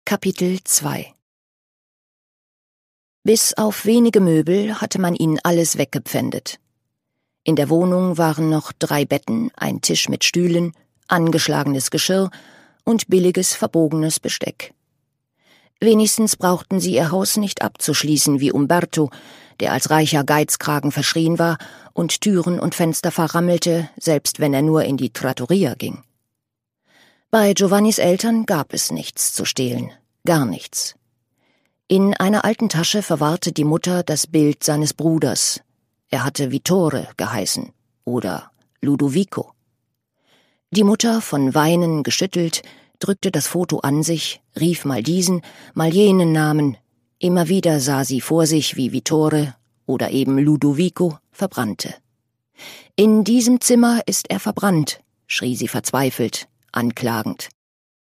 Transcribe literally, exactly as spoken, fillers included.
Kapitel zwei. Bis auf wenige Möbel hatte man ihnen alles weggepfändet. In der Wohnung waren noch drei Betten, ein Tisch mit Stühlen, angeschlagenes Geschirr und billiges, verbogenes Besteck. Wenigstens brauchten sie ihr Haus nicht abzuschließen wie Umberto, der als reicher Geizkragen verschrien war und Türen und Fenster verrammelte, selbst wenn er nur in die Trattoria ging. Bei Giovannis Eltern gab es nichts zu stehlen, gar nichts. In einer alten Tasche verwahrte die Mutter das Bild seines Bruders. Er hatte Vittore geheißen oder Ludovico. Die Mutter, von Weinen geschüttelt, drückte das Foto an sich, rief mal diesen, mal jenen Namen. Immer wieder sah sie vor sich, wie Vittore oder eben Ludovico verbrannte. »In diesem Zimmer ist er verbrannt«, schrie sie verzweifelt, anklagend.